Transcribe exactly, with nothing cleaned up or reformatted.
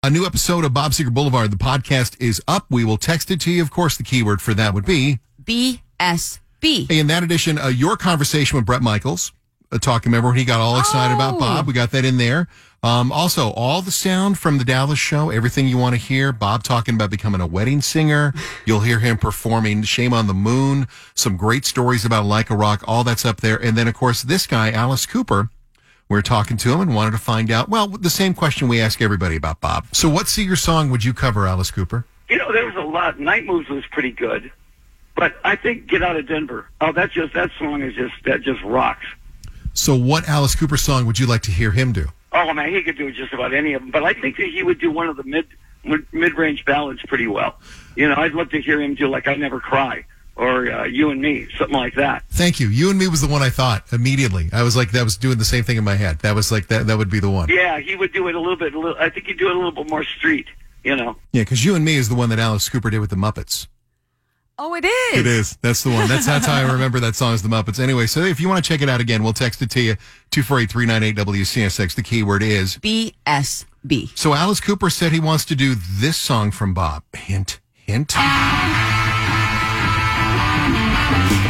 A new episode of Bob Seger Boulevard, the podcast, is up. We will text it to you. Of course, the keyword for that would be B S B. In that edition, uh, your conversation with Bret Michaels, uh, talking, remember when he got all excited Oh. about Bob? We got that in there. Um, also, all the sound from the Dallas show, everything you want to hear. Bob talking about becoming a wedding singer. You'll hear him performing Shame on the Moon. Some great stories about Like a Rock. All that's up there. And then, of course, this guy, Alice Cooper. We're talking to him and wanted to find out, well, the same question we ask everybody about Bob. So what Seger song would you cover, Alice Cooper? You know, there was a lot. Night Moves was pretty good. But I think Get Out of Denver. Oh, that just that song is just that just rocks. So what Alice Cooper song would you like to hear him do? Oh man, he could do just about any of them. But I think that he would do one of the mid mid range ballads pretty well. You know, I'd love to hear him do like I Never Cry or uh, You and Me, something like that. Thank you. You and Me was the one I thought immediately. I was like, that was doing the same thing in my head. That was like that. That would be the one. Yeah, he would do it a little bit. A little, I think he'd do it a little bit more street. You know. Yeah, because You and Me is the one that Alice Cooper did with the Muppets. Oh, it is. It is. That's the one. That's, that's how I remember that song is the Muppets. Anyway, so if you want to check it out again, we'll text it to you, two four eight, three nine eight, W C S X. The keyword is B S B. So Alice Cooper said he wants to do this song from Bob. Hint, hint.